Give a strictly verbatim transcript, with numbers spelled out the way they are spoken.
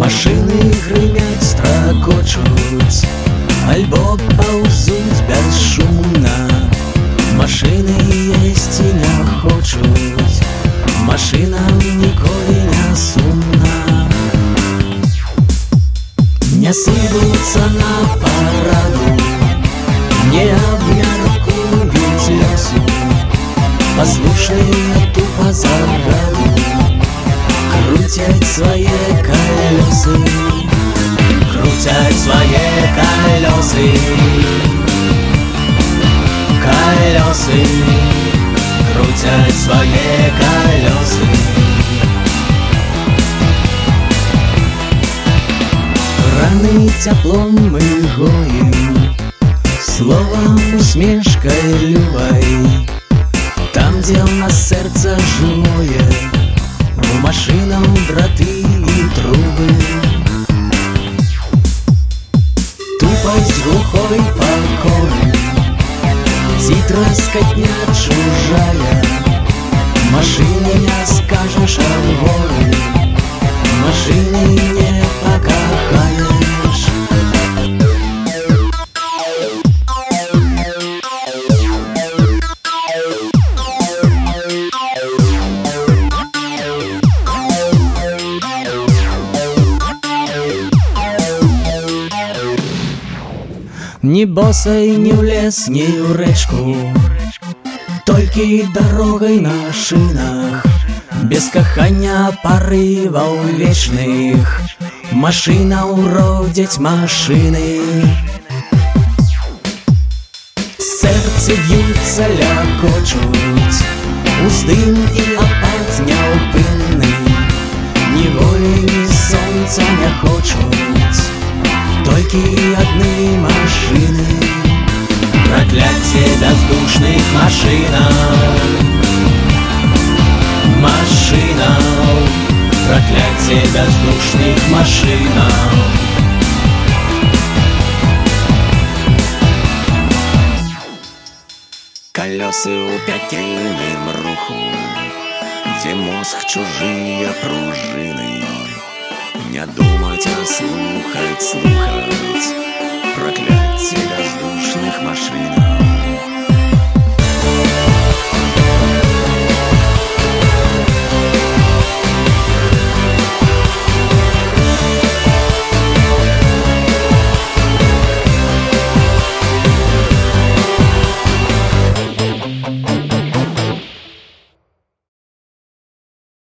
Машыны грымяць, стракочуць, альбо паўзуць бясшумна. Машыны есці не хочуць, машынам ніколі не сумна. Не сыпуцца на параду, не абмяркуюць лёсу, паслушныя тупа загаду крутяць свае калёсы, крутяць свае калёсы, калёсы, крутяць свае калёсы. Раны цяплом мы гоім, словам усмешкай любай. Там, дзе ў нас сэрца жывое, у машынаў драты і трубы. Тупасць глухой пакоры, ці траскатня чужая. Машыне не скажаш аб горы, машыны не пакахаеш. Ні босай, ні ў лес, ні ў рэчку, толькі дарогай на шынах, без кахання парываў вечных. Машына ўродзяць машыны, сэрцы б'юцца, лякочуць, уздым і апат няўпынны. Ні волі, ні сонца не хочуць, толькі адны машыны. Пракляцце бяздушных машынаў, машынаў, пракляцце бяздушных машынаў. Калёсы ў пякельным руху, дзе мозг чужыя пружыны. Не думаць, а слухаць, слухаць, пракляцце бяздушных машынаў.